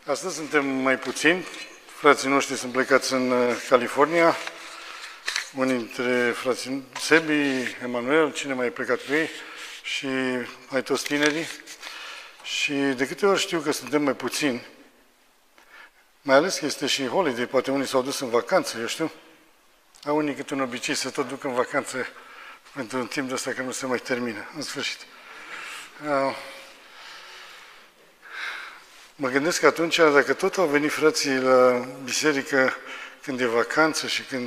Astăzi suntem mai puțini. Frații noștri sunt plecați în California. Unii dintre frații, Sebi, Emanuel, cine mai e plecat cu ei, și mai toți tinerii. Și de câte ori știu că suntem mai puțini, mai ales că este și holiday, poate unii s-au dus în vacanță, eu știu. Au unii câte un obicei să tot duc în vacanță pentru un timp de ăsta că nu se mai termină, în sfârșit. Mă gândesc că atunci, dacă tot au venit frații la biserică când e vacanță și când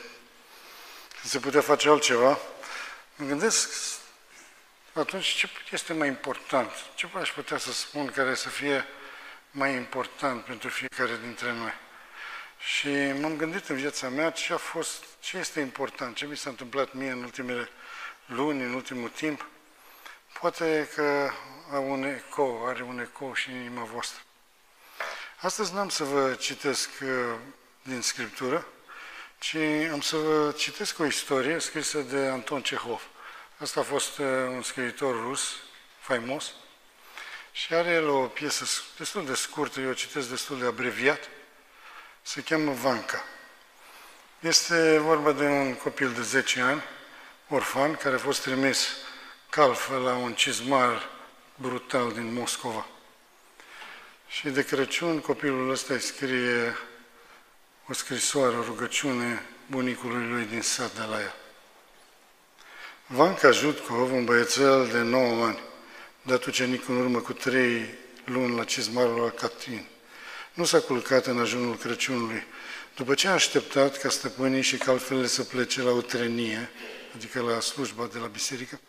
se putea face altceva, mă gândesc atunci ce este mai important, ce aș putea să spun care să fie mai important pentru fiecare dintre noi. Și m-am gândit în viața mea ce este important, ce mi s-a întâmplat mie în ultimele luni, în ultimul timp. Poate că are un ecou și în inima voastră. Astăzi n-am să vă citesc din Scriptură, ci am să vă citesc o istorie scrisă de Anton Cehov. Asta a fost un scriitor rus, faimos, și are el o piesă destul de scurtă, eu o citesc destul de abreviat, se cheamă Vanca. Este vorba de un copil de 10 ani, orfan, care a fost trimis calfă la un cizmar brutal din Moscova. Și de Crăciun copilul ăsta îi scrie o scrisoare, o rugăciune bunicului lui din sat de la el. Vanca Jutkov, un băiețel de 9 ani, dat ucenic în urmă cu 3 luni la cizmarul la Catrin, nu s-a culcat în ajunul Crăciunului, după ce a așteptat ca stăpânii și calfele să plece la o trenie, adică la slujba de la biserică,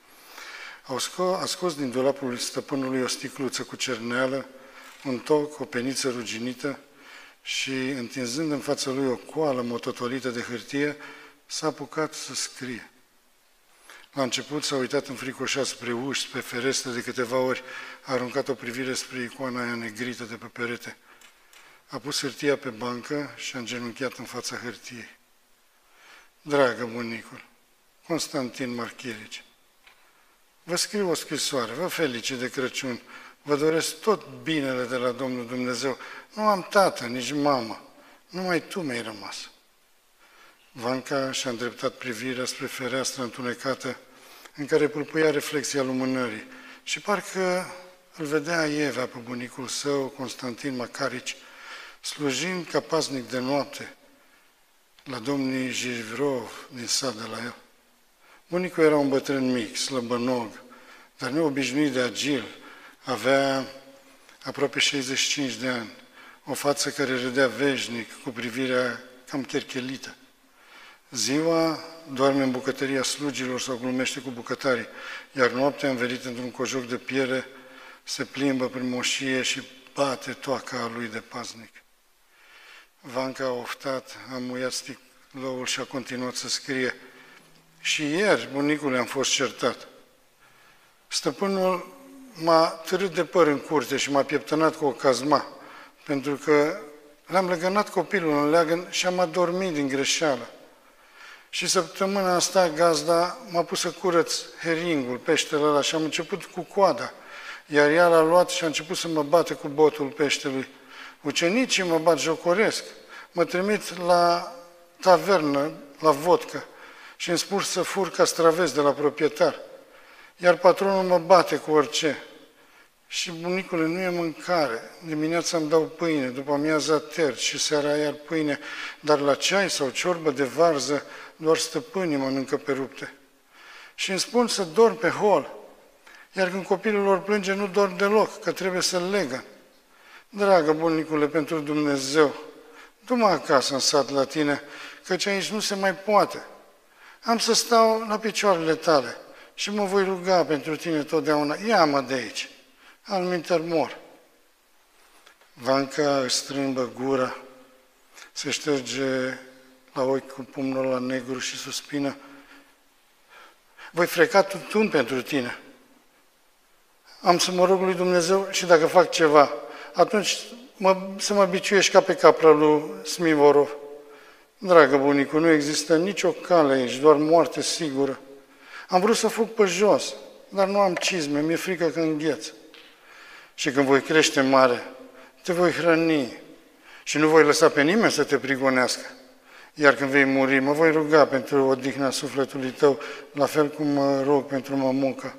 a scos din dulapul stăpânului o sticluță cu cerneală, un toc, o peniță ruginită și, întinzând în fața lui o coală mototolită de hârtie, s-a apucat să scrie. La început s-a uitat înfricoșat spre uși, spre ferestre, de câteva ori a aruncat o privire spre icoana aia negrită de pe perete. A pus hârtia pe bancă și a îngenunchiat în fața hârtiei. Dragă bunicul, Constantin Marcherici, vă scriu o scrisoare, vă felicit de Crăciun, vă doresc tot binele de la Domnul Dumnezeu. Nu am tată, nici mamă, numai tu mi-ai rămas. Vanca și-a îndreptat privirea spre fereastra întunecată, în care pâlpâia reflexia lumânării, și parcă îl vedea Evea pe bunicul său, Constantin Macarici, slujind ca paznic de noapte la domnii Jivrov din sat de la el. Bunicul era un bătrân mic, slăbănog, dar neobișnuit de agil, avea aproape 65 de ani, o față care râdea veșnic, cu privirea cam cherchelită. Ziua doarme în bucătăria slugilor sau glumește cu bucătarii, iar noaptea, învelit într-un cojoc de piele, se plimbă prin moșie și bate toaca lui de paznic. Vanca a oftat, a muiat sticloul și a continuat să scrie. Și ieri, bunicule, am fost certat. Stăpânul m-a târât de păr în curte și m-a pieptănat cu o cazma, pentru că l-am legănat copilul în leagăn și am adormit din greșeală. Și săptămâna asta gazda m-a pus să curăț heringul, peștele ăla, și am început cu coada, iar ea l-a luat și a început să mă bate cu botul peștelui. Ucenicii mă batjocoresc, mă trimit la tavernă, la vodcă, și îmi spun să fur castraveți de la proprietar, iar patronul mă bate cu orice. Și bunicule, nu e mâncare. Dimineața îmi dau pâine, după amiaza terci și seara iar pâine, dar la ceai sau ciorbă de varză doar stăpânii mănâncă pe rupte. Și îmi spun să dorm pe hol, iar când copilul lor plânge, nu dorm deloc, că trebuie să-l legă. Dragă bunicule, pentru Dumnezeu, du-mă acasă în sat la tine, căci aici nu se mai poate. Am să stau la picioarele tale și mă voi ruga pentru tine totdeauna. Ia-mă de aici, alminter mor. Vanca își strâmbă gura, se șterge la ochi cu pumnul la negru și suspină. Voi freca tutun pentru tine. Am să mă rog lui Dumnezeu și dacă fac ceva, atunci să mă biciuiești ca pe capra lui Smivorov. Dragă bunicu, nu există nicio cale aici, doar moarte sigură. Am vrut să fug pe jos, dar nu am cizme, mi-e frică că îngheț. Și când voi crește mare, te voi hrăni și nu voi lăsa pe nimeni să te prigonească. Iar când vei muri, mă voi ruga pentru odihna sufletului tău, la fel cum mă rog pentru mămucă.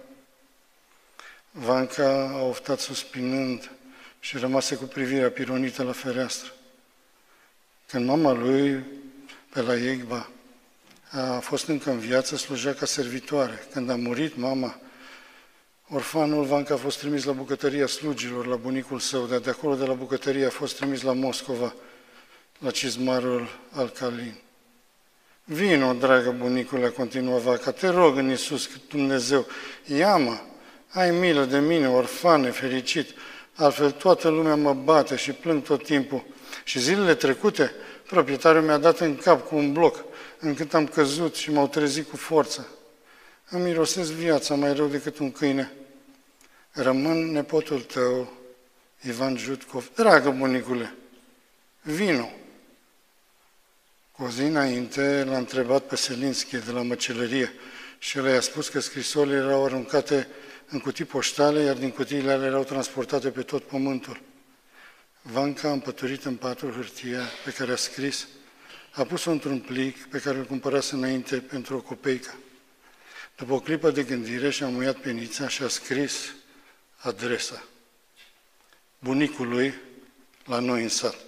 Vanca a oftat suspinând și rămase cu privirea pironită la fereastră. Când mama lui, pe la Iegba, a fost încă în viață, slujea ca servitoare. Când a murit mama, orfanul Vanca a fost trimis la bucătăria slugilor, la bunicul său, dar de acolo, de la bucătărie, a fost trimis la Moscova, la cizmarul Alcalin. Vino, dragă bunicule, a continuat Vanca, te rog în Iisus Dumnezeu, ia-mă, ai milă de mine, orfan nefericit, altfel toată lumea mă bate și plâng tot timpul. Și zilele trecute, proprietarul mi-a dat în cap cu un bloc, încât am căzut și m-au trezit cu forță. Îmi mirosesc viața mai rău decât un câine. Rămân nepotul tău, Ivan Jutkov. Dragă bunicule, vino. Cu o zi înainte l-a întrebat pe Selinski de la măcelărie și el i-a spus că scrisorile erau aruncate în cutii poștale, iar din cutiile alea erau transportate pe tot pământul. Vanca a împăturit în patul hârtia pe care a scris, a pus-o într-un plic pe care îl cumpărase înainte pentru o copeică. După o clipă de gândire și-a muiat penița și a scris adresa bunicului la noi în sat.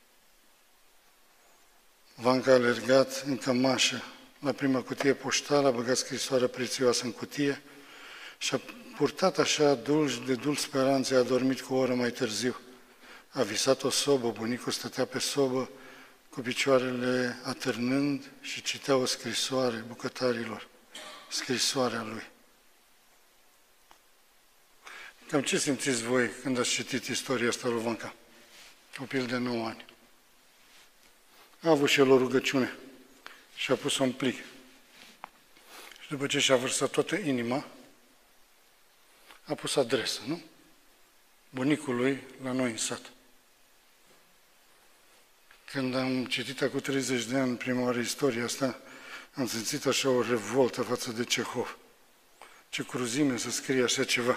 Vanca a alergat în cămașă la prima cutie poștală, a băgat scrisoarea prețioasă în cutie și a purtat așa de dulci speranțe, a dormit cu o oră mai târziu. A visat o sobă, bunicul stătea pe sobă cu picioarele atârnând și citea o scrisoare bucătarilor, scrisoarea lui. Cam ce simțiți voi când ați citit istoria asta lui Vanca? Copil de 9 ani. A avut și el o rugăciune și a pus-o în plic. Și după ce și-a vărsat toată inima, a pus adresă, nu? Bunicului la noi în sat. Când am citit acum 30 de ani prima oară istoria asta, am simțit așa o revoltă față de Cehov. Ce cruzime să scrie așa ceva.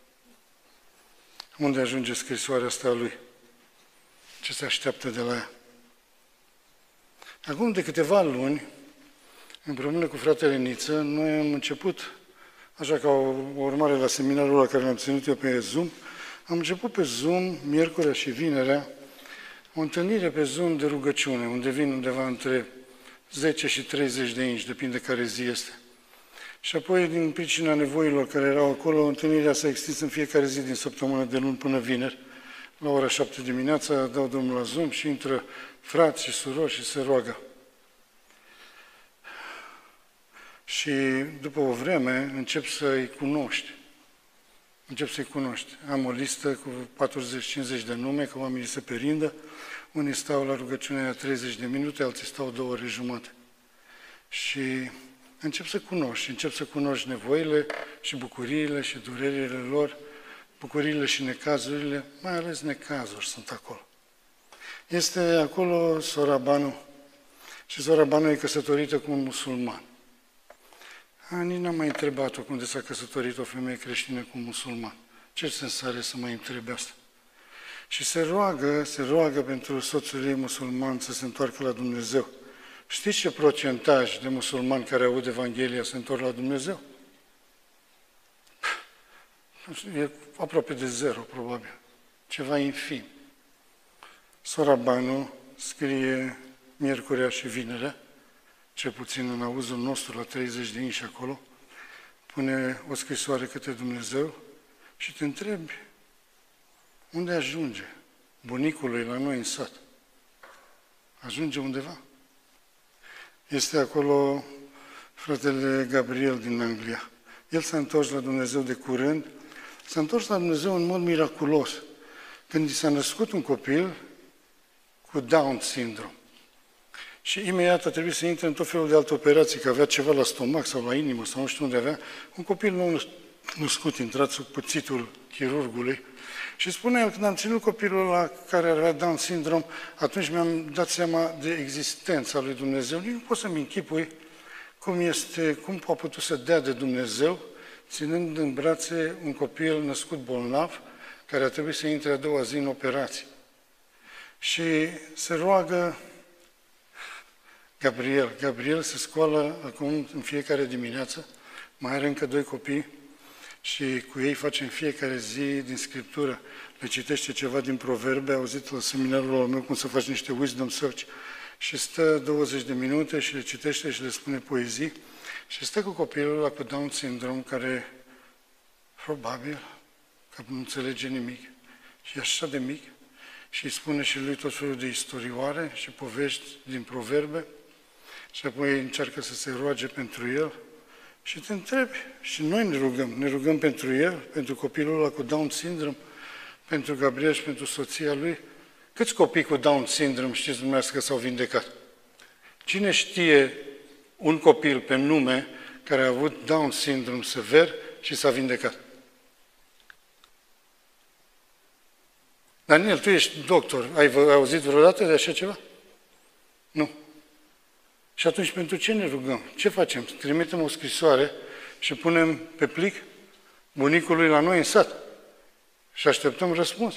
Unde ajunge scrisoarea asta a lui? Ce se așteaptă de la ea? Acum de câteva luni, împreună cu fratele Niță, noi am început, așa ca o urmare la seminarul la care l-am ținut eu pe Zoom, am început pe Zoom, miercurea și vinerea, o întâlnire pe Zoom de rugăciune, unde vin undeva între 10 și 30 de inși, depinde care zi este. Și apoi, din pricina nevoilor care erau acolo, întâlnirea s-a extins în fiecare zi din săptămână, de luni până vineri. La ora 7 dimineața dau Domnul la Zoom și intră frați și surori și se roagă. Și după o vreme încep să-i cunoști. Am o listă cu 40-50 de nume, că oamenii se perindă. Unii stau la rugăciunea 30 de minute, alții stau 2 ore jumate. Și încep să cunoști nevoile și bucuriile și durerile lor, bucuriile și necazurile, mai ales necazuri sunt acolo. Este acolo sora Banu și sora Banu e căsătorită cu un musulman. Nici n-am mai întrebat-o cum de s-a căsătorit o femeie creștină cu un musulman. Ce sens are să mai întrebe asta? Și se roagă pentru soțul ei musulman să se întoarcă la Dumnezeu. Știți ce procentaj de musulmani care aud Evanghelia se întorc la Dumnezeu? E aproape de 0, probabil. Ceva infim. Sora Banu scrie miercurea și vinerea, cel puțin în auzul nostru, la 30 de inși acolo, pune o scrisoare către Dumnezeu și te întrebi, unde ajunge bunicului la noi în sat? Ajunge undeva? Este acolo fratele Gabriel din Anglia. El s-a întors la Dumnezeu de curând, s-a întors la Dumnezeu în mod miraculos. Când i s-a născut un copil cu Down syndrome. Și imediat a trebuit să intre în tot felul de alte operații, că avea ceva la stomac sau la inimă sau nu știu unde avea. Un copil nou născut, intrat sub cuțitul chirurgului. Și spune el, când am ținut copilul ăla care avea Down syndrome, atunci mi-am dat seama de existența lui Dumnezeu. Nici nu pot să-mi închipui cum a putut să dea de Dumnezeu, ținând în brațe un copil născut bolnav, care a trebuit să intre a doua zi în operație. și se roagă Gabriel. Gabriel se scoală acum în fiecare dimineață, mai are încă 2 copii și cu ei face în fiecare zi din Scriptură. Le citește ceva din Proverbe, auzit la seminarul meu cum să faci niște wisdom search și stă 20 de minute și le citește și le spune poezii și stă cu copilul ăla cu Down syndrome care probabil că nu înțelege nimic și e așa de mic și îi spune și lui tot felul de istorioare și povești din Proverbe și apoi încearcă să se roage pentru el și te întrebi și noi ne rugăm pentru el, pentru copilul ăla cu Down syndrome, pentru Gabriel și pentru soția lui. Câți copii cu Down syndrome știți dumneavoastră că s-au vindecat? Cine știe un copil pe nume care a avut Down syndrome sever și s-a vindecat? Daniel, tu ești doctor, ai auzit vreodată de așa ceva? Nu. Și atunci pentru ce ne rugăm? Ce facem? Trimitem o scrisoare și punem pe plic bunicului la noi în sat și așteptăm răspuns.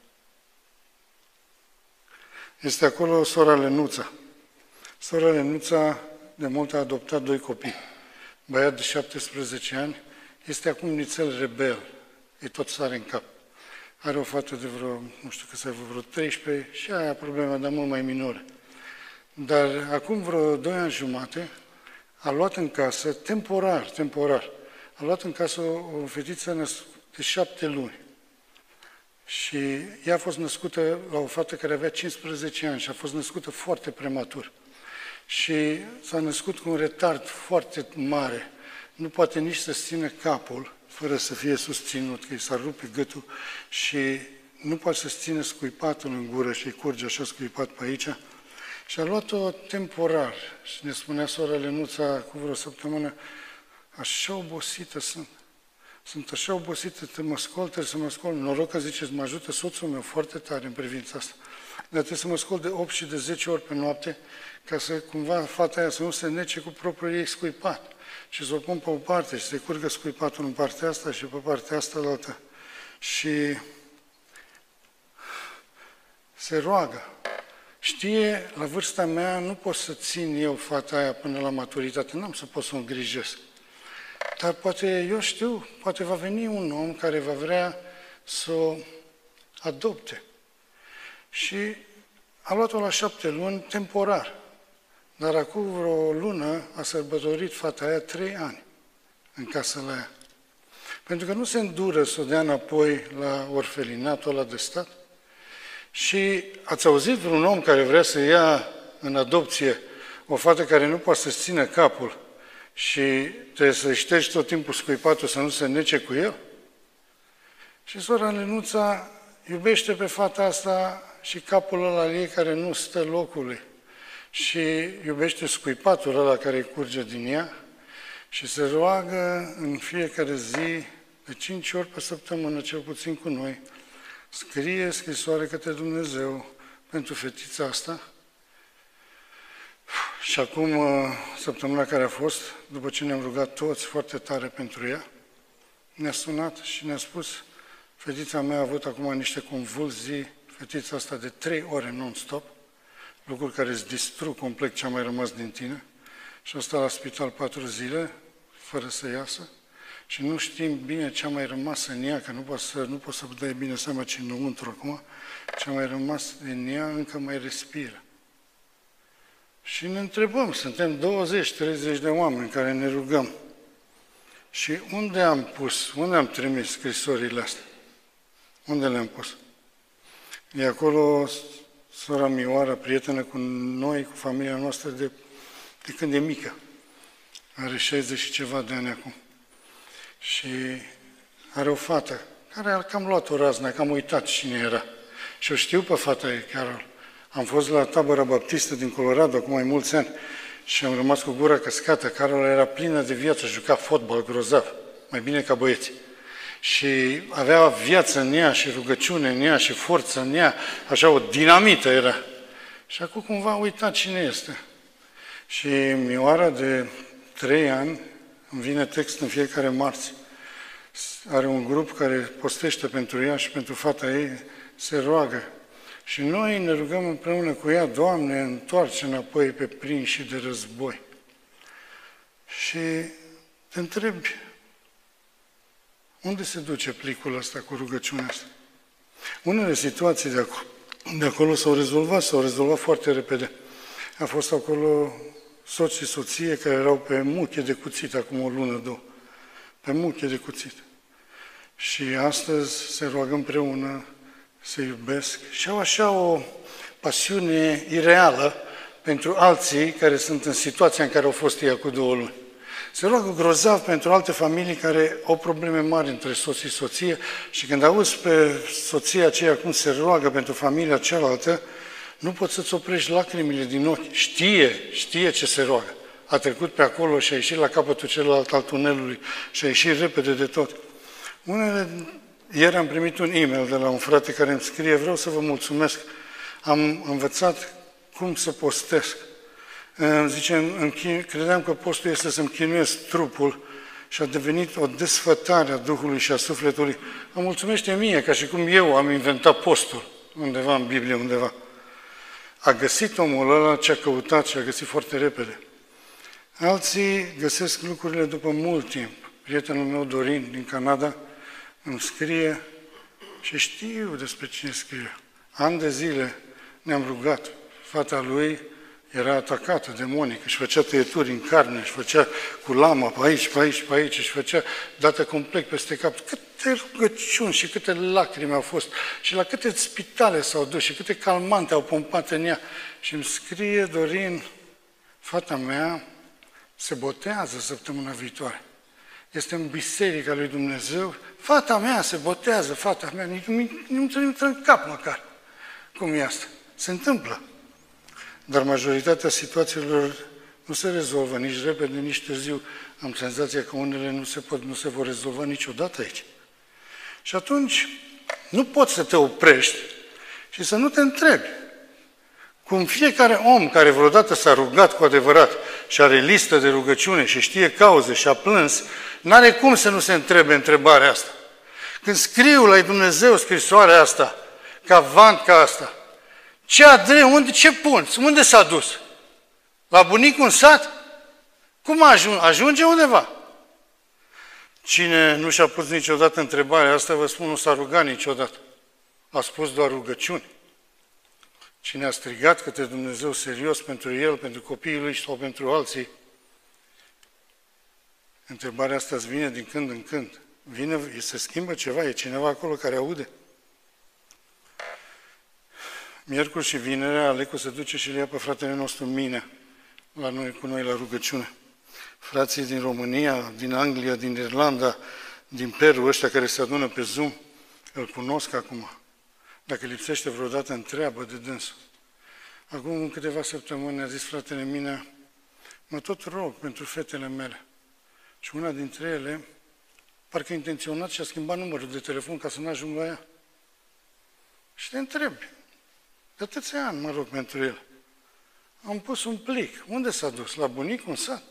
Este acolo sora Lenuța. Sora Lenuța de mult a adoptat 2 copii. Băiat de 17 ani, este acum nițel rebel, îi tot sare în cap. Are o fată de vreo 13 și aia problema, dar mult mai minoră. Dar acum vreo 2 ani jumate a luat în casă, temporar, a luat în casă o fetiță de 7 luni. Și ea a fost născută la o fată care avea 15 ani și a fost născută foarte prematur. Și s-a născut cu un retard foarte mare. Nu poate nici să țină capul fără să fie susținut, că i s-ar rupe gâtul și nu poate să țină scuipatul în gură și îi curge așa scuipat pe aici. Și a luat-o temporar și ne spunea sora Lenuța cu vreo săptămână, așa obosită sunt așa obosită, trebuie să mă scol. Noroc că ziceți, mă ajută soțul meu foarte tare în privința asta. Dar trebuie să mă scol de 8 și de 10 ori pe noapte, ca să cumva fata aia să nu se nece cu propriul ei scuipat. Și să o pun pe o parte și să curgă scuipatul în partea asta și pe partea asta la altă. Și se roagă. Știe, la vârsta mea nu pot să țin eu fata aia până la maturitate, n-am să pot să o îngrijesc. Dar poate, eu știu, poate va veni un om care va vrea să o adopte. Și a luat-o la 7 luni, temporar. Dar acum vreo lună a sărbătorit fata aia 3 ani în casă la ea. Pentru că nu se îndură să o dea înapoi la orfelinatul ăla de stat. Și ați auzit vreun om care vrea să ia în adopție o fată care nu poate să-și țină capul și trebuie să-i ștergi tot timpul scuipatul să nu se nece cu el? Și sora Lenuța iubește pe fata asta și capul ăla ei care nu stă locului. Și iubește scuipatul ăla care curge din ea și se roagă în fiecare zi, de 5 ori pe săptămână, cel puțin cu noi, scrie scrisoare către Dumnezeu pentru fetița asta. Și acum, săptămâna care a fost, după ce ne-am rugat toți foarte tare pentru ea, ne-a sunat și ne-a spus, fetița mea a avut acum niște convulzii, fetița asta de 3 ore non-stop, lucruri care îți distrug complet ce a mai rămas din tine, și a stat la spital 4 zile, fără să iasă, și nu știm bine ce a mai rămas în ea, că nu poți să dai bine seama ce înăuntru acum, ce a mai rămas din ea încă mai respiră. Și ne întrebăm, suntem 20-30 de oameni care ne rugăm. Și unde am trimis scrisorile astea? Unde le-am pus? E acolo sora Mioara, prietenă cu noi, cu familia noastră de când e mică. Are 60 și ceva de ani acum. Și are o fată care a cam luat o raznă, că am uitat cine era. Și o știu pe fata ei, Carol. Am fost la tabăra baptistă din Colorado acum mai mulți ani și am rămas cu gura căscată. Carol era plină de viață, juca fotbal grozav, mai bine ca băieții. Și avea viață în ea și rugăciune în ea și forță în ea, așa o dinamită era. Și acum cumva am uitat cine este. Și Mioara de 3 ani îmi vine text în fiecare marți. Are un grup care postește pentru ea și pentru fata ei, se roagă. Și noi ne rugăm împreună cu ea, Doamne, întoarce înapoi pe prinși de război. Și te întrebi, unde se duce plicul ăsta cu rugăciunea asta? Unele situații de acolo s-au rezolvat foarte repede. A fost acolo soț și soție care erau pe muche de cuțit, acum o lună, două. Pe muche de cuțit. Și astăzi se roagă împreună, se iubesc și au așa o pasiune ireală pentru alții care sunt în situația în care au fost ei cu 2 luni. Se roagă grozav pentru alte familii care au probleme mari între soț și soție și când auzi pe soția aceea cum se roagă pentru familia cealaltă, nu poți să-ți oprești lacrimile din ochi. Știe ce se roagă. A trecut pe acolo și a ieșit la capătul celălalt al tunelului și a ieșit repede de tot. Ieri am primit un e-mail de la un frate care îmi scrie: vreau să vă mulțumesc, am învățat cum să postesc. Zice, credeam că postul este să-mi chinuiesc trupul și a devenit o desfătare a Duhului și a sufletului. Îmi mulțumește mie, ca și cum eu am inventat postul, undeva în Biblie, undeva. A găsit omul ăla ce a căutat și a găsit foarte repede. Alții găsesc lucrurile după mult timp. Prietenul meu, Dorin, din Canada, îmi scrie și știu despre cine scrie. Ani de zile ne-am rugat. Fata lui era atacată demonic, își făcea tăieturi în carne, își făcea cu lama pe aici, își făcea dată complet peste cap. Câte rugăciuni și câte lacrimi au fost și la câte spitale s-au dus și câte calmante au pompat în ea. Și îmi scrie Dorin, fata mea se botează săptămâna viitoare. Este în Biserica lui Dumnezeu, fata mea se botează, fata mea, nu intră în cap măcar. Cum e asta? Se întâmplă. Dar majoritatea situațiilor nu se rezolvă nici repede, nici târziu. Am senzația că unele nu se vor rezolva niciodată aici. Și atunci nu poți să te oprești și să nu te întrebi. Cum fiecare om care vreodată s-a rugat cu adevărat și are listă de rugăciune și știe cauze și a plâns, n-are cum să nu se întrebe întrebarea asta. Când scriu la Dumnezeu scrisoarea asta, ca vant ca asta, ce pun? Unde s-a dus? La bunicul în sat? Cum ajunge undeva? Cine nu și-a pus niciodată întrebarea asta, vă spun, nu s-a rugat niciodată. A spus doar rugăciuni. Cine a strigat către Dumnezeu serios pentru el, pentru copiii lui sau pentru alții, întrebarea asta îți vine din când în când. Se schimbă ceva, e cineva acolo care aude? Miercuri și vinerea, Alecu se duce și le ia pe fratele nostru Minea cu noi la rugăciune. Frații din România, din Anglia, din Irlanda, din Peru, ăștia care se adună pe Zoom, îl cunosc acum. Dacă lipsește vreodată, întreabă de dânsul. Acum câteva săptămâni a zis fratele Minea, mă tot rog pentru fetele mele. Și una dintre ele, parcă intenționat și a schimbat numărul de telefon ca să nu ajung la ea. Și te întrebi, de atâția ani mă rog pentru el. Am pus un plic. Unde s-a dus? La bunicul în sat?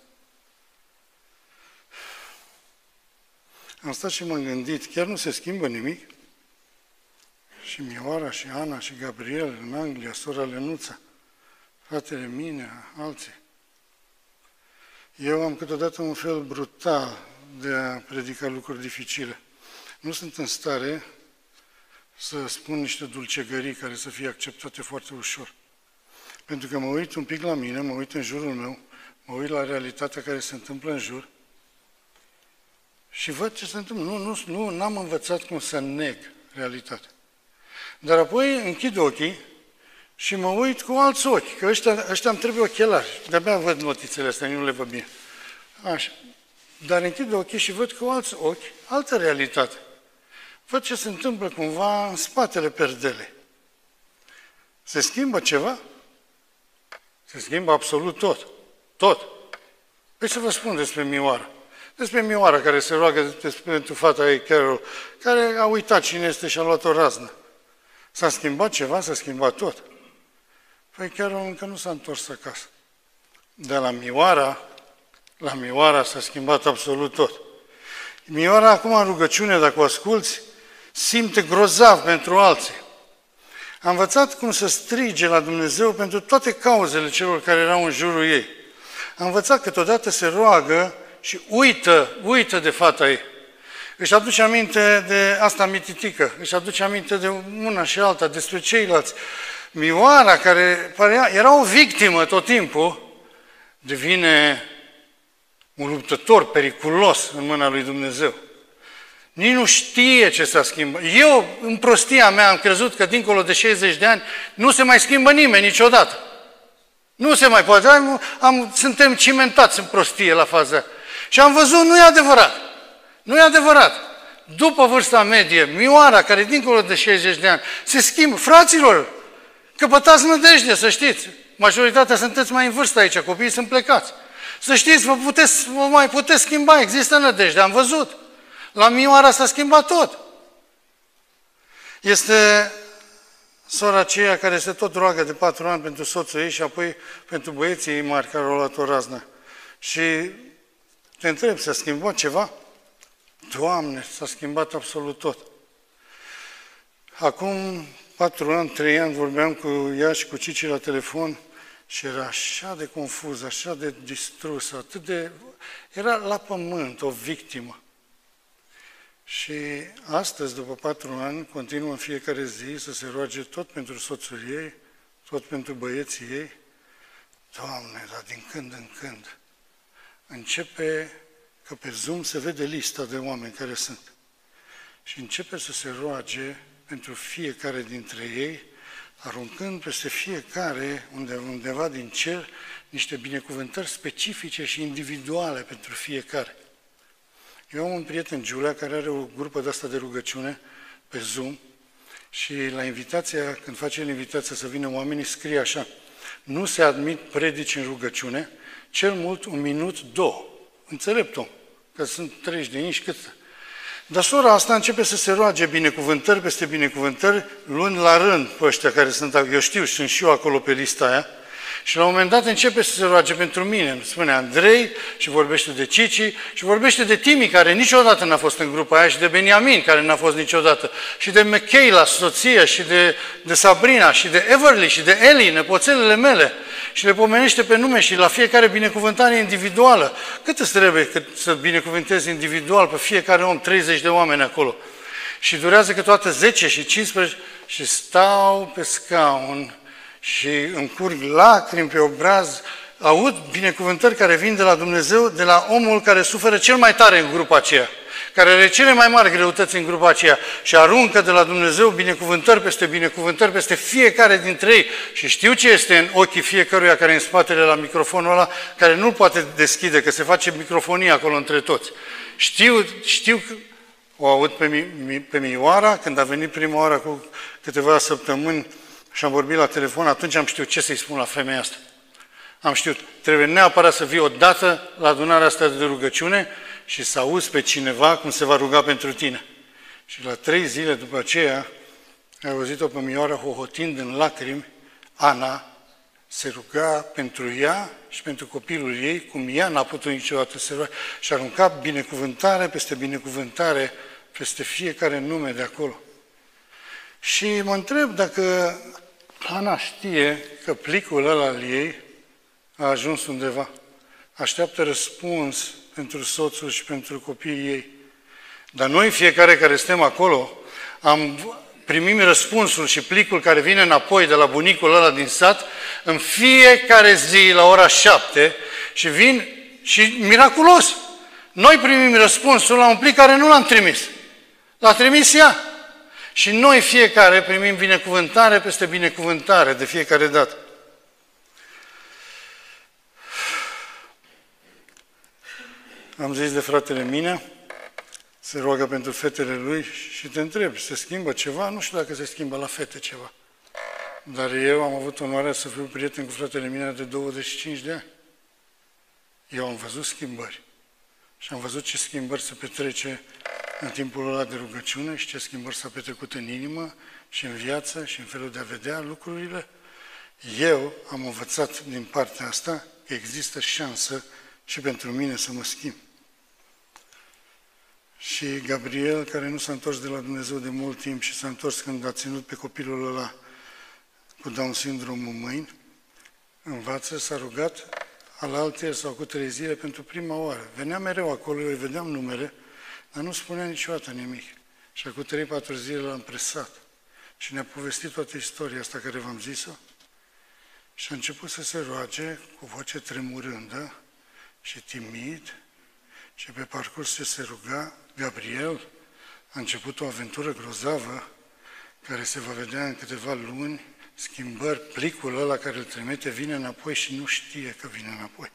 Am stat și m-am gândit, chiar nu se schimbă nimic? Și Mioara, și Ana, și Gabriel în Anglia, sora Lenuța, fratele Minea, alții. Eu am câteodată un fel brutal de a predica lucruri dificile. Nu sunt în stare să spun niște dulcegării care să fie acceptate foarte ușor. Pentru că mă uit un pic la mine, mă uit în jurul meu, mă uit la realitatea care se întâmplă în jur și văd ce se întâmplă. Nu am învățat cum să neg realitatea. Dar apoi închid ochii și mă uit cu alți ochi, că ăștia îmi trebuie ochelari. De-abia văd notițele astea, nu le văd bine. Așa. Dar închid ochii și văd cu alți ochi altă realitate. Văd ce se întâmplă cumva în spatele perdelei. Se schimbă ceva? Se schimbă absolut tot. Tot. Păi să vă spun despre Mioara. Despre Mioara care se roagă pentru fata ei, Carol, care a uitat cine este și a luat o raznă. S-a schimbat ceva? S-a schimbat tot. Păi Carol încă nu s-a întors acasă. Dar la Mioara s-a schimbat absolut tot. Mioara acum în rugăciune, dacă o asculți, simte grozav pentru alții. A învățat cum să strige la Dumnezeu pentru toate cauzele celor care erau în jurul ei. A învățat câteodată se roagă și uită de fata ei. Își aduce aminte de asta mititică, își aduce aminte de una și alta, despre ceilalți. Mioara, care era o victimă tot timpul, devine un luptător periculos în mâna lui Dumnezeu. Nici nu știe ce s-a schimbat. Eu, în prostia mea, am crezut că dincolo de 60 de ani nu se mai schimbă nimeni niciodată. Nu se mai poate. Suntem cimentați în prostie la faza. Și am văzut, nu e adevărat. Nu e adevărat. După vârsta medie, Mioara, care dincolo de 60 de ani, se schimbă. Fraților, căpătați nădejde, să știți. Majoritatea sunteți mai în vârstă aici, copiii sunt plecați. Să știți, vă mai puteți schimba, există nădejde, am văzut. La Mioara s-a schimbat tot. Este sora aceea care se tot roagă de 4 ani pentru soțul ei și apoi pentru băieții ei mari care au luat o raznă. Și te întreb, s-a schimbat ceva? Doamne, s-a schimbat absolut tot. Acum 4 ani, 3 ani vorbeam cu ea și cu Cici la telefon și era așa de confuză, așa de distrusă, era la pământ, o victimă. Și astăzi, după 4 ani, continuă în fiecare zi să se roage tot pentru soțul ei, tot pentru băieții ei. Doamne, dar din când în când începe, că pe Zoom se vede lista de oameni care sunt. Și începe să se roage pentru fiecare dintre ei, aruncând peste fiecare, undeva din cer, niște binecuvântări specifice și individuale pentru fiecare. Eu am un prieten, Giulia, care are o grupă de asta de rugăciune pe Zoom și la invitația, când face invitația să vină oamenii, scrie așa: nu se admit predici în rugăciune, cel mult 1 minut, 2. Înțelept om, că sunt 30 de inși, cât. Dar sora asta începe să se roage binecuvântări peste binecuvântări, luni la rând pe ăștia care sunt, eu știu, sunt și eu acolo pe lista aia, și la un moment dat începe să se roage pentru mine. Îmi spune Andrei și vorbește de Cici și vorbește de Timi, care niciodată n-a fost în grupa aia, și de Beniamin, care n-a fost niciodată, și de Michaela, soția, și de Sabrina, și de Everly, și de Eli, nepoțelele mele. Și le pomenește pe nume și la fiecare binecuvântare individuală. Cât îți trebuie să binecuvântezi individual pe fiecare om, 30 de oameni acolo? Și durează câteodată 10 și 15 și stau pe scaun și îmi curg lacrimi pe obraz, aud binecuvântări care vin de la Dumnezeu, de la omul care suferă cel mai tare în grupa aceea, care are cele mai mari greutăți în grupa aceea și aruncă de la Dumnezeu binecuvântări peste fiecare dintre ei. Și știu ce este în ochii fiecăruia care e în spatele la microfonul ăla, care nu poate deschide, că se face microfonie acolo între toți. Știu că o aud pe Mioara, când a venit prima oară cu câteva săptămâni și am vorbit la telefon, atunci am știut ce să-i spun la femeia asta. Am știut, trebuie neapărat să vii odată la adunarea asta de rugăciune și să auzi pe cineva cum se va ruga pentru tine. Și la 3 zile după aceea, ai auzit-o pe Mioara hohotind în lacrimi, Ana se ruga pentru ea și pentru copilul ei, cum ea n-a putut niciodată să roage, și arunca binecuvântare peste fiecare nume de acolo. Și mă întreb dacă Ana știe că plicul ăla al ei a ajuns undeva. Așteaptă răspuns pentru soțul și pentru copiii ei. Dar noi, fiecare care suntem acolo, primim răspunsul și plicul care vine înapoi de la bunicul ăla din sat în fiecare zi la ora 7 și vin și miraculos. Noi primim răspunsul la un plic care nu l-am trimis. L-a trimis ea. Și noi fiecare primim binecuvântare peste binecuvântare de fiecare dată. Am zis de fratele Minea, se roagă pentru fetele lui și te întreb, se schimbă ceva? Nu știu dacă se schimbă la fete ceva. Dar eu am avut onoarea să fiu prieten cu fratele Minea de 25 de ani. Eu am văzut schimbări. Și am văzut ce schimbări se petrece în timpul ăla de rugăciune și ce schimbări s-a petrecut în inimă și în viață și în felul de a vedea lucrurile. Eu am învățat din partea asta că există șansă și pentru mine să mă schimb. Și Gabriel, care nu s-a întors de la Dumnezeu de mult timp și s-a întors când a ținut pe copilul ăla cu Down syndrome în mâini, învață, s-a rugat, alaltă sau cu 3 zile pentru prima oară. Venea mereu acolo, eu îi vedeam numele, dar nu spunea niciodată nimic. Și acum 3-4 zile l-am presat și ne-a povestit toată istoria asta care v-am zis-o și a început să se roage cu voce tremurândă și timid și pe parcurs ce se ruga, Gabriel, a început o aventură grozavă care se va vedea în câteva luni, schimbări, plicul ăla care îl trimite vine înapoi și nu știe că vine înapoi.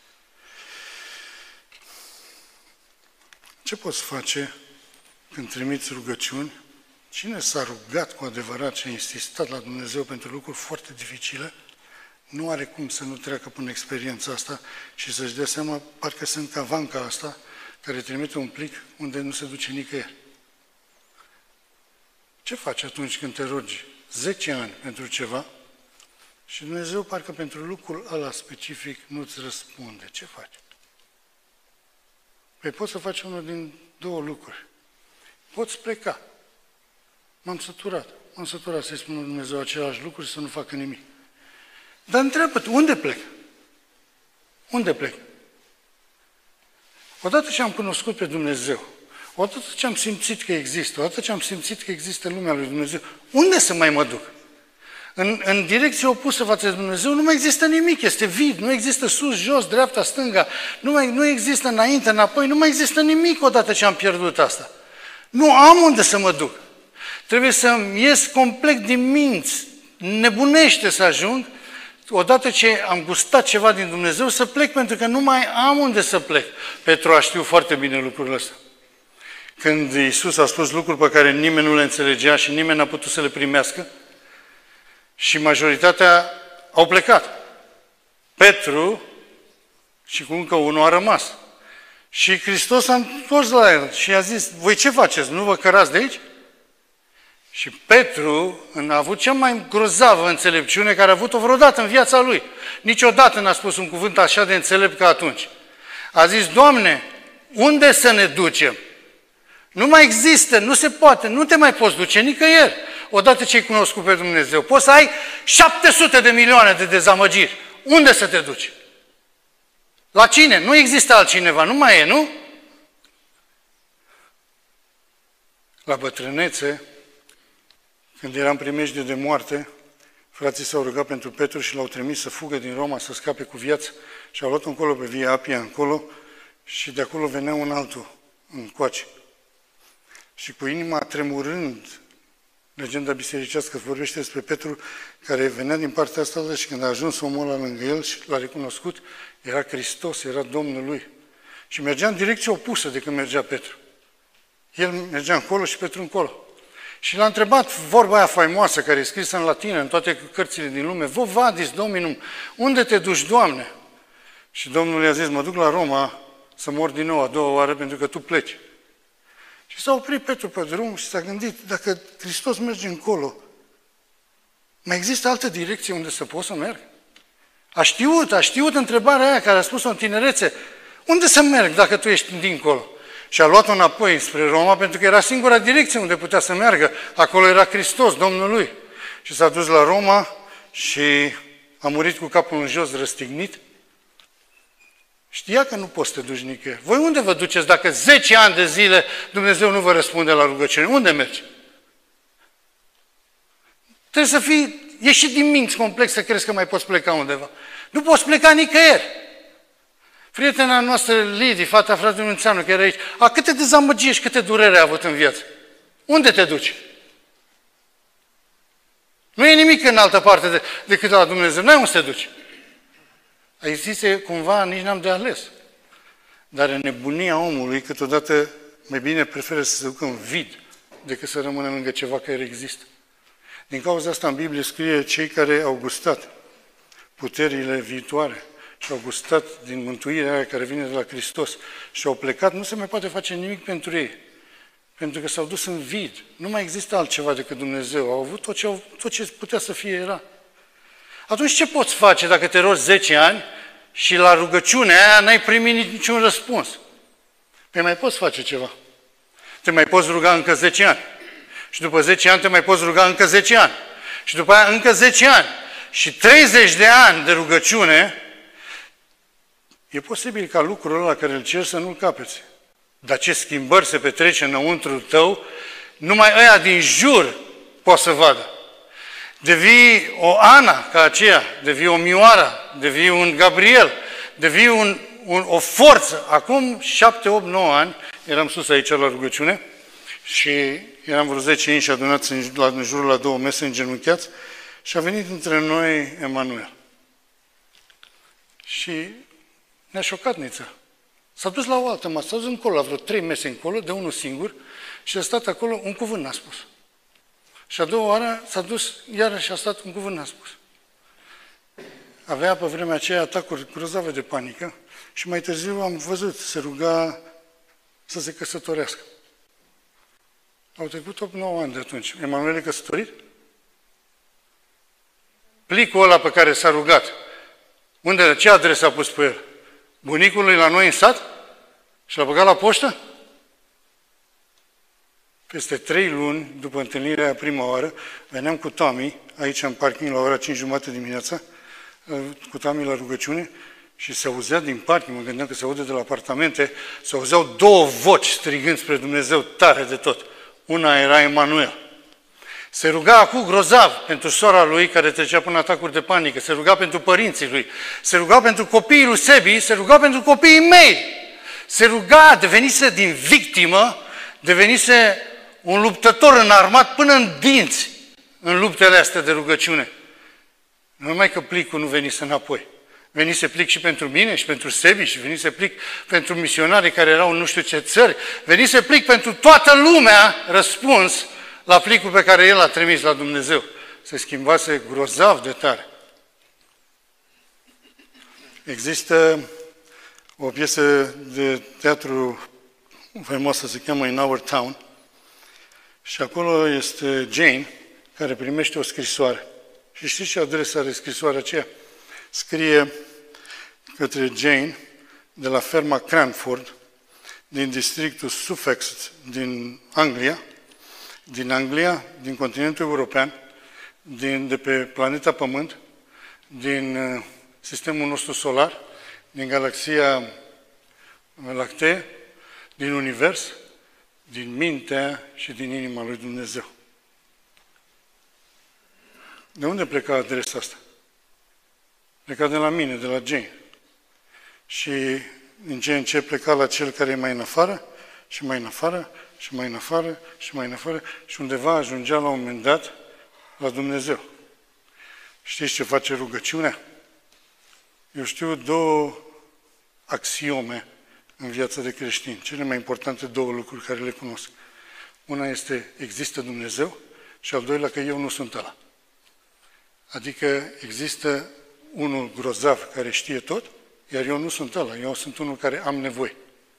Ce poți face când trimiți rugăciuni? Cine s-a rugat cu adevărat și a insistat la Dumnezeu pentru lucruri foarte dificile, nu are cum să nu treacă până experiența asta și să-și dea seama, parcă sunt ca vanca asta, care trimite un plic unde nu se duce nicăieri. Ce faci atunci când te rogi 10 ani pentru ceva și Dumnezeu parcă pentru lucrul ăla specific nu-ți răspunde? Ce faci? Păi poți să faci unul din 2 lucruri. Poți pleca. M-am săturat să-i spun lui Dumnezeu același lucru și să nu facă nimic. Dar întreabă-te, unde plec? Unde plec? Odată ce am cunoscut pe Dumnezeu, odată ce am simțit că există, odată ce am simțit că există lumea lui Dumnezeu, unde să mai mă duc? În direcție opusă față de Dumnezeu nu mai există nimic, este vid, nu există sus, jos, dreapta, stânga, nu există înainte, înapoi, nu mai există nimic odată ce am pierdut asta. Nu am unde să mă duc. Trebuie să-mi ies complet din minți, nebunește să ajung, odată ce am gustat ceva din Dumnezeu, să plec, pentru că nu mai am unde să plec. Petru a știut foarte bine lucrurile astea. Când Iisus a spus lucruri pe care nimeni nu le înțelegea și nimeni n-a putut să le primească, și majoritatea au plecat. Petru și cu încă unul a rămas. Și Hristos a întors la el și a zis, voi ce faceți? Nu vă cărați de aici? Și Petru a avut cea mai grozavă înțelepciune care a avut-o vreodată în viața lui. Niciodată n-a spus un cuvânt așa de înțelept ca atunci. A zis, Doamne, unde să ne ducem? Nu mai există, nu se poate, nu te mai poți duce nicăieri. Odată ce ai cunoscut pe Dumnezeu, poți să ai 700 de milioane de dezamăgiri. Unde să te duci? La cine? Nu există altcineva, nu mai e, nu? La bătrânețe, când eram primejdie de moarte, frații s-au rugat pentru Petru și l-au trimis să fugă din Roma, să scape cu viață și au luat încolo pe Via Appia încolo și de acolo venea un altul încoace. Și cu inima tremurând, legenda bisericească vorbește despre Petru, care venea din partea asta și când a ajuns omul ăla lângă el și l-a recunoscut, era Hristos, era Domnul lui. Și mergea în direcție opusă de când mergea Petru. El mergea încolo și Petru încolo. Și l-a întrebat vorba aia faimoasă, care e scrisă în latină, în toate cărțile din lume, Vo vadis Dominum, unde te duci, Doamne? Și Domnul i-a zis, mă duc la Roma să mor din nou a 2-a oară pentru că tu pleci. Și s-a oprit Petru pe drum și s-a gândit, dacă Hristos merge încolo, mai există altă direcție unde să pot să merg? A știut întrebarea aia care a spus-o în tinerețe, unde să merg dacă tu ești dincolo? Și a luat-o înapoi spre Roma pentru că era singura direcție unde putea să meargă. Acolo era Hristos, Domnul lui. Și s-a dus la Roma și a murit cu capul în jos, răstignit. Știa că nu poți să te duci nicăieri. Voi unde vă duceți dacă 10 ani de zile Dumnezeu nu vă răspunde la rugăciune? Unde mergi? Trebuie să fii ieșit din minți complex să crezi că mai poți pleca undeva. Nu poți pleca nicăieri. Prietena noastră, Lidi, fata fratelui Munțeanu, care era aici, câte dezamăgiri și câte durere a avut în viață. Unde te duci? Nu e nimic în altă parte decât la Dumnezeu. N-ai unde să te duci. Ai zise, cumva, nici n-am de ales. Dar în nebunia omului, câteodată, mai bine preferă să se ducă în vid decât să rămână lângă ceva care există. Din cauza asta, în Biblie scrie cei care au gustat puterile viitoare și au gustat din mântuirea aia care vine de la Hristos și au plecat, nu se mai poate face nimic pentru ei. Pentru că s-au dus în vid. Nu mai există altceva decât Dumnezeu. Au avut tot ce putea să fie era. Atunci ce poți face dacă te rogi 10 ani și la rugăciunea aia n-ai primit niciun răspuns? Păi mai poți face ceva. Te mai poți ruga încă 10 ani. Și după 10 ani te mai poți ruga încă 10 ani. și după aia încă 10 ani și 30 de ani de rugăciune, e posibil ca lucrul ăla care îl ceri să nu-l capeți. Dar ce schimbări se petrece înăuntru tău, numai ăia din jur poate să vadă. Devii o Ana ca aceea, devii o Mioara, devii un Gabriel, devii o forță. Acum 7, 8, 9 ani, eram sus aici la rugăciune și eram vreo 10 inși adunați în jurul la 2 mese îngenunchiați și a venit între noi Emanuel. Și ne-a șocat Nița. S-a dus la o altă masă, s-a dus încolo, la vreo 3 mese încolo, de unul singur, și a stat acolo, un cuvânt n-a spus. Și a doua oară s-a dus, iarăși a stat, un cuvânt n-a spus. Avea pe vremea aceea atacuri grozave de panică și mai târziu am văzut, se ruga să se căsătorească. Au trecut 8-9 ani de atunci. Emanuel e căsătorit? Plicul ăla pe care s-a rugat, unde, ce adresă a pus pe el? Bunicului la noi în sat? Și l-a băgat la poștă? Peste 3 luni, după întâlnirea prima oară, veneam cu Tomi, aici în parking, la ora 5:30 dimineața, cu Tomi la rugăciune, și se auzea din parking, mă gândeam că se aude de la apartamente, se auzeau 2 voci strigând spre Dumnezeu tare de tot. Una era Emanuel. Se ruga acum grozav pentru sora lui care trecea până atacuri de panică, se ruga pentru părinții lui, se ruga pentru copiii lui Sebi, se ruga pentru copiii mei. Se ruga, devenise din victimă, devenise un luptător înarmat până în dinți în luptele astea de rugăciune. Nu numai că plicul nu venise înapoi. Venise plic și pentru mine și pentru Sebi și venise plic pentru misionarii care erau în nu știu ce țări. Venise plic pentru toată lumea răspuns la plicul pe care el l-a trimis la Dumnezeu. Se schimbase grozav de tare. Există o piesă de teatru faimoasă, se cheamă In Our Town, și acolo este Jane, care primește o scrisoare. Și știți ce adresă are scrisoarea aceea? Scrie către Jane de la ferma Cranford, din districtul Sussex, din Anglia, din continentul european, de pe planeta Pământ, din sistemul nostru solar, din galaxia Lactee, din univers, din mintea și din inima lui Dumnezeu. De unde pleca adresa asta? Pleca de la mine, de la Jane. Și din ce în ce pleca la cel care e mai în afară, și mai în afară, și mai în afară, și mai în afară, și undeva ajungea la un moment dat la Dumnezeu. Știți ce face rugăciunea? Eu știu 2 axiome în viața de creștin, cele mai importante 2 lucruri care le cunosc. Una este, există Dumnezeu, și al doilea, că eu nu sunt ăla. Adică există unul grozav care știe tot, iar eu nu sunt ăla, eu sunt unul care am nevoie.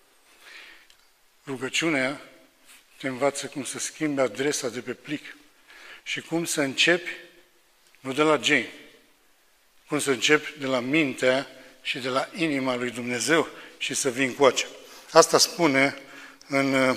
Rugăciunea te învață cum să schimbi adresa de pe plic și cum să începi, nu de la Jane, cum să începi de la mintea și de la inima lui Dumnezeu și să vii încoace. Asta spune în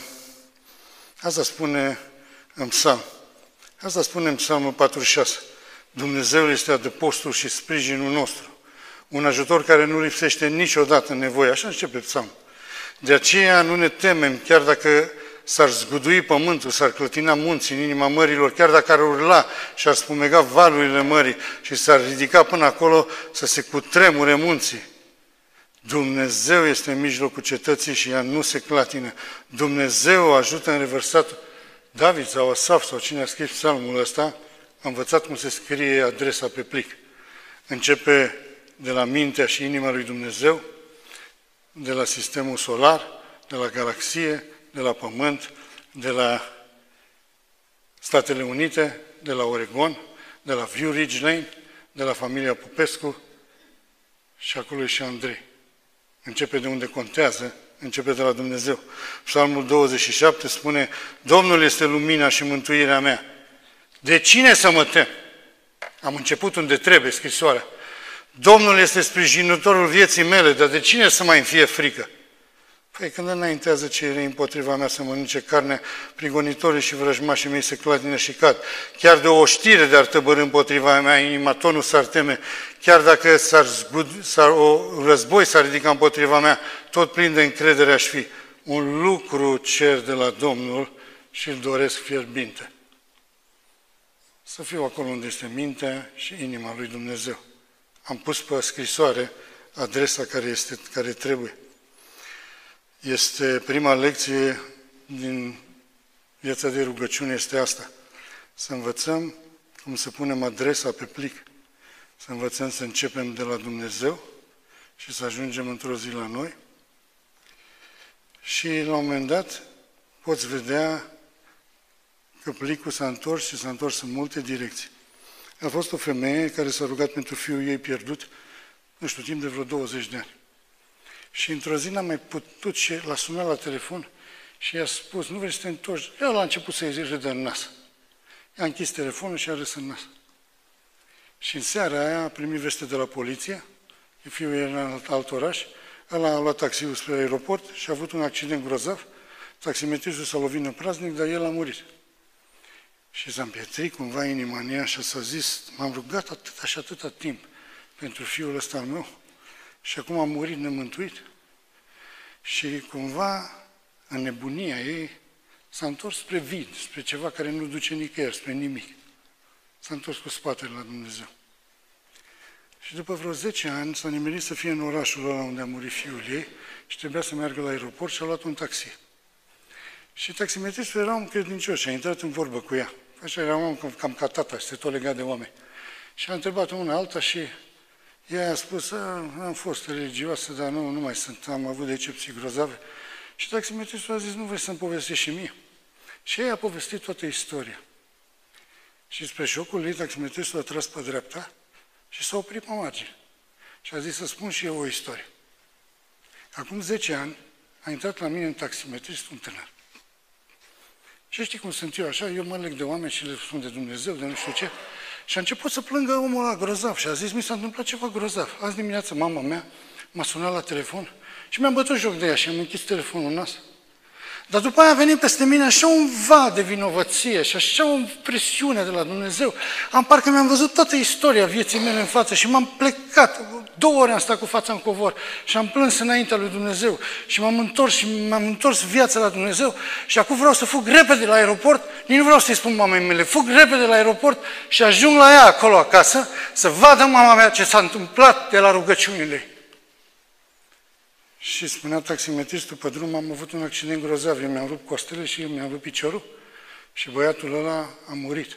Psalm. Asta spune în Psalmul 46. Dumnezeu este adăpostul și sprijinul nostru, un ajutor care nu lipsește niciodată în nevoie. Așa începe Psalm. De aceea nu ne temem, chiar dacă s-ar zgudui pământul, s-ar clătina munții în inima mărilor, chiar dacă ar urla și ar spumega valurile mării și s-ar ridica până acolo să se cutremure munții. Dumnezeu este în mijlocul cetății și ea nu se clatină. Dumnezeu ajută în revărsatul. David sau Asaf sau cine a scris psalmul ăsta a învățat cum se scrie adresa pe plic. Începe de la mintea și inima lui Dumnezeu, de la sistemul solar, de la galaxie, de la Pământ, de la Statele Unite, de la Oregon, de la View Ridge Lane, de la familia Popescu și acolo e și Andrei. Începe de unde contează, începe de la Dumnezeu. Psalmul 27 spune, Domnul este lumina și mântuirea mea. De cine să mă tem? Am început unde trebuie scrisoarea. Domnul este sprijinitorul vieții mele, dar de cine să mai îmi fie frică? Păi când înaintează cei împotriva mea să mănânce carne, prigonitorii și vrăjmașii mei se clatine și cad. Chiar de o știre de-ar tăbărî împotriva mea, inima tot nu s-ar teme. Chiar dacă o război s-ar ridica împotriva mea, tot plin de încredere aș fi. Un lucru cer de la Domnul și îl doresc fierbinte. Să fiu acolo unde este mintea și inima lui Dumnezeu. Am pus pe scrisoare adresa care trebuie. Este prima lecție din viața de rugăciune, este asta. Să învățăm cum să punem adresa pe plic. Să învățăm să începem de la Dumnezeu și să ajungem într-o zi la noi. Și la un moment dat poți vedea că plicul s-a întors și s-a întors în multe direcții. A fost o femeie care s-a rugat pentru fiul ei pierdut, nu știu, timp de vreo 20 de ani. Și într-o zi n-a mai putut și l-a sunat la telefon și i-a spus, nu vrei să te întorci? El a început să-i râdă în nas. I-a închis telefonul și a râs în nas. Și în seara aia a primit veste de la poliție, fiul ei era în alt oraș, ăla a luat taxiul spre aeroport și a avut un accident grozav, taximetristul s-a lovit în praznic, dar el a murit. Și s-a împietrit cumva inima în ea și s-a zis, m-am rugat atâta și atâta timp pentru fiul ăsta al meu și acum a murit nemântuit. Și cumva, în nebunia ei, s-a întors spre vid, spre ceva care nu duce nicăieri, spre nimic. S-a întors cu spatele la Dumnezeu. Și după vreo 10 ani s-a nimerit să fie în orașul ăla unde a murit fiul ei și trebuia să meargă la aeroport și a luat un taxi. Și taximetristul era un credincios și a intrat în vorbă cu ea. Așa era un om cam ca tata și se tot lega de oameni. Și a întrebat-o una alta și ea a spus, am fost religioasă, dar nu mai sunt, am avut decepții grozave. Și taximetristul a zis, nu vrei să-mi povestești și mie? Și ea a povestit toată istoria. Și spre șocul ei, taximetristul a tras pe dreapta și s-a oprit pe margine. Și a zis să spun și eu o istorie. Acum 10 ani a intrat la mine în taximetrist un tânăr. Și știi cum sunt eu așa, eu mă leg de oameni și le spun de Dumnezeu, de nu știu ce. Și a început să plângă omul ăla grozav și a zis, mi s-a întâmplat ceva grozav. Azi dimineață mama mea m-a sunat la telefon și mi-am bătut joc de ea și am închis telefonul în nas. Dar după aia a venit peste mine așa un val de vinovăție și așa o presiune de la Dumnezeu. Parcă mi-am văzut toată istoria vieții mele în față și m-am plecat. 2 ore am stat cu fața în covor și am plâns înaintea lui Dumnezeu și m-am întors viața la Dumnezeu și acum vreau să fug repede la aeroport, nici nu vreau să-i spun mamei mele, fug repede la aeroport și ajung la ea acolo acasă să vadă mama mea ce s-a întâmplat de la rugăciunile ei. Și spunea taximetristul, pe drum am avut un accident grozav, eu mi-am rupt costele și eu mi-am rupt piciorul și băiatul ăla a murit.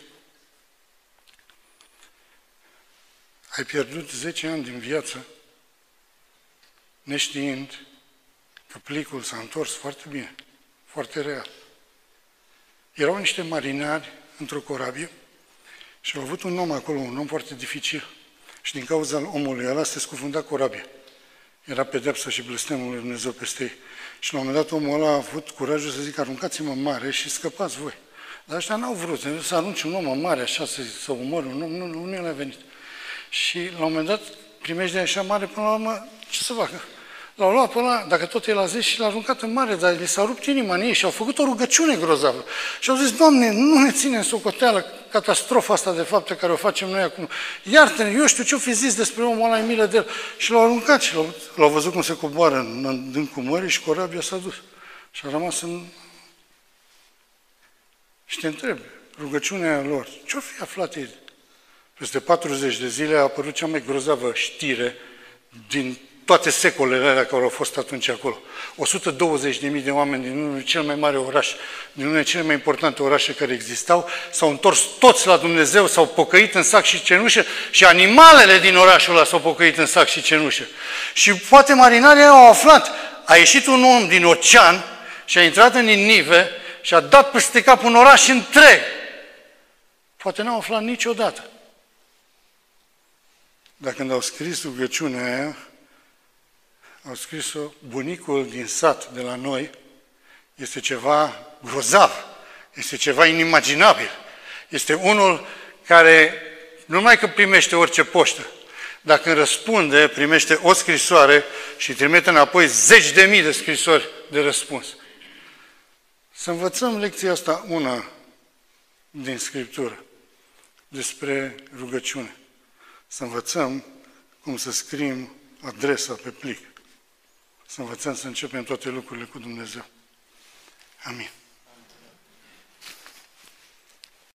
Ai pierdut 10 ani din viață neștiind că plicul s-a întors foarte bine, foarte real. Erau niște marinari într-o corabie și au avut un om acolo, un om foarte dificil. Și din cauza omului ăla se scufunda corabia. Era pedepsa și blestemul lui Dumnezeu peste ei. Și la un moment dat omul ăla a avut curajul să zică, aruncați-mă în mare și scăpați voi. Dar ăștia n-au vrut să arunce un om în mare așa, să omoare un om, nu le-a venit. Și la un moment dat primejdea așa mare, până la urmă, ce să facă? L-au luat pe ăla, dacă tot el a zis, și l-a aruncat în mare, dar li s-a rupt inima în ei și au făcut o rugăciune grozavă. Și au zis, Doamne, nu ne ține în socoteală catastrofa asta de fapt pe care o facem noi acum. Iartă-ne, eu știu ce-o fi zis despre omul ăla, e milă de el. Și l-au aruncat și l-au văzut cum se coboară în adâncul mării și corabia s-a dus. Și a rămas în... Și te întreb, rugăciunea lor, ce-o fi aflat ei? Peste 40 de zile a apărut cea mai grozavă știre din toate secolele alea care au fost atunci acolo. 120.000 de oameni din unul cel mai mare oraș, din unul cele mai importante orașe care existau, s-au întors toți la Dumnezeu, s-au pocăit în sac și cenușă și animalele din orașul ăla s-au pocăit în sac și cenușă. Și poate marinarii au aflat, a ieșit un om din ocean și a intrat în Ninive și a dat peste cap un oraș întreg. Poate n-au aflat niciodată. Dar când au scris rugăciunea aia, au scris-o, bunicul din sat de la noi, este ceva grozav, este ceva inimaginabil. Este unul care nu numai că primește orice poștă, dacă răspunde, primește o scrisoare și trimite înapoi 10.000 de scrisori de răspuns. Să învățăm lecția asta, una din Scriptură, despre rugăciune. Să învățăm cum să scriem adresa pe plic. Să învățăm să începem toate lucrurile cu Dumnezeu. Amin.